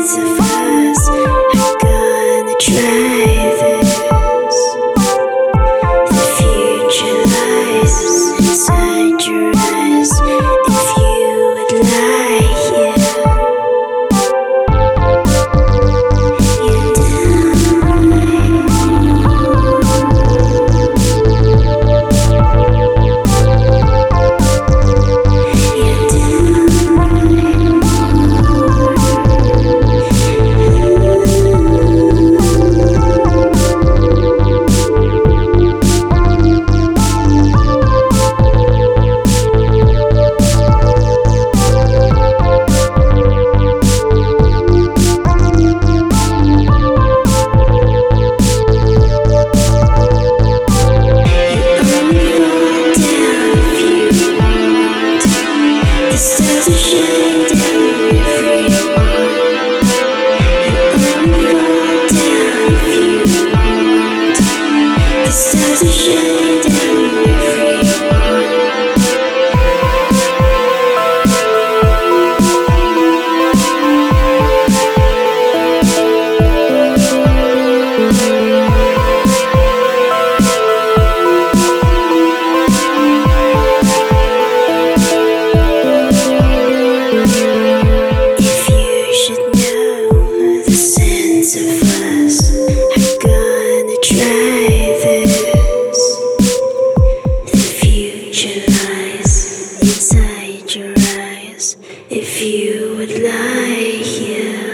sense of us are gonna drive us. The future lies inside your eyes. If you would lie here, you the stars are shining down if you want. You only fall down if you want. The stars are shining down if you want. Of us are gonna drive us. The future lies inside your eyes. If you would lie here,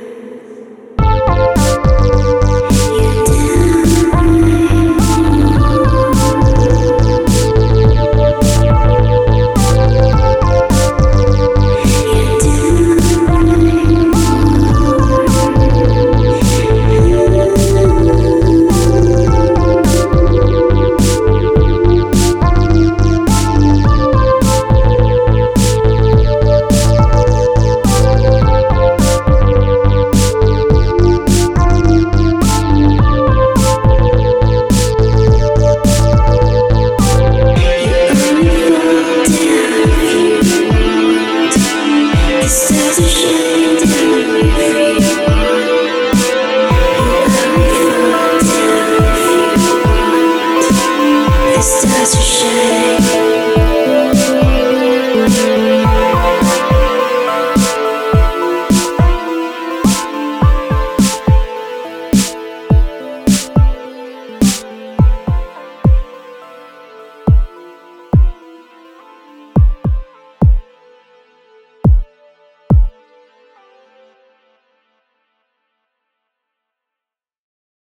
the stars are shining down if you want. You only fall down if you want. The stars are shining.